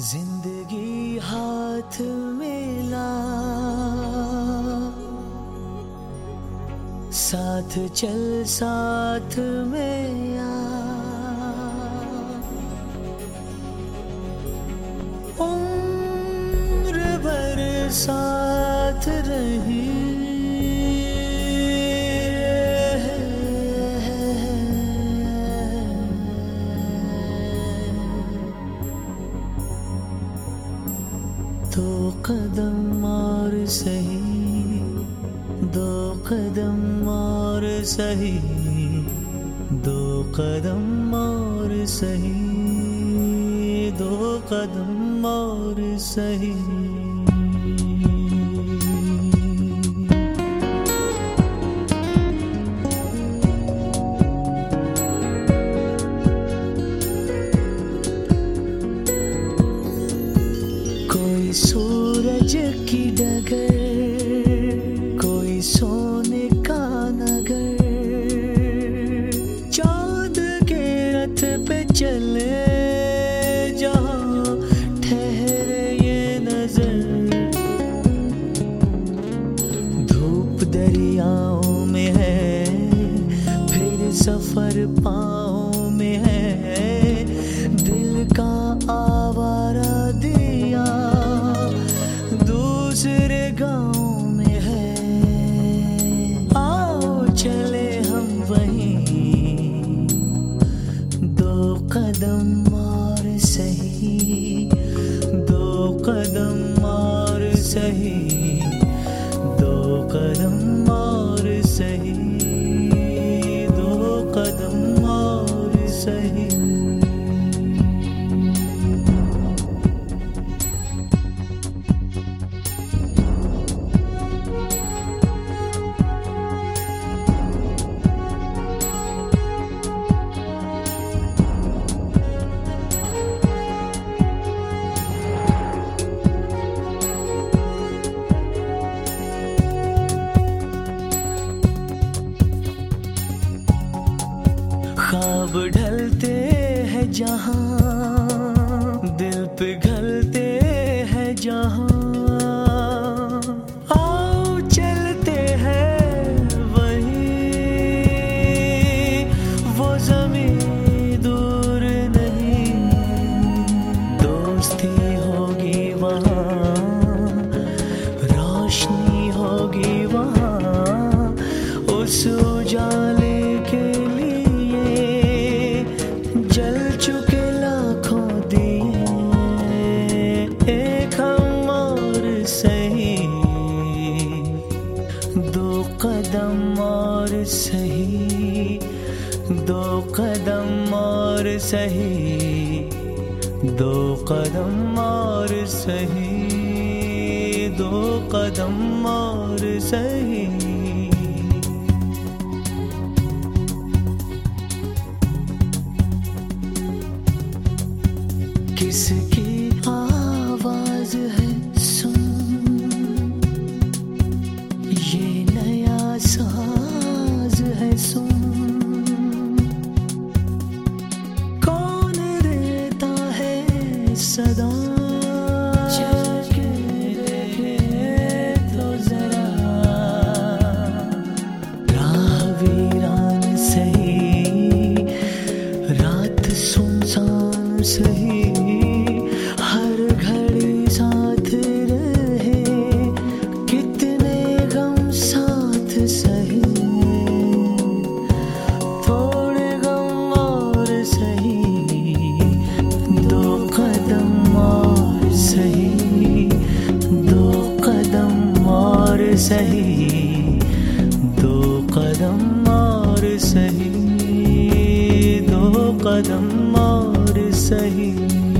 जिंदगी हाथ मिला, साथ चल साथ में आ, उम्र भर साथ रही दो कदम और सही, दो कदम और सही, दो कदम और सही, दो कदम और सही। कोई सूरज की डगर, कोई सोने का नगर, चांद के रथ पे चले जहाँ ठहरे ये नजर। धूप दरियाओं में है, फिर सफर पाँव में है, दिल का आवारा दिया दूसरे गाँव में है। आओ चले हम वहीं, दो कदम और सही, दो कदम और सही, दो कदम और सही, दो कदम और सही। ख्वाब ढलते हैं जहाँ, दिल पिघलते हैं जहाँ, आओ चलते हैं वहीं, वो ज़मीं दूर नहीं। दोस्ती होगी वहाँ, रोशनी होगी वहाँ, उस उजाले के जल चुके लाखों दिए, एक हम और सही, दो कदम और सही, दो कदम और सही, दो कदम और सही, दो कदम और सही। किसकी आवाज है सुन, ये नया साज है सुन, कौन देता है सदा, चल के देखे तो जरा। राह वीरान सही, रात सुनसान सही, सही, दो कदम और सही, दो कदम और सही।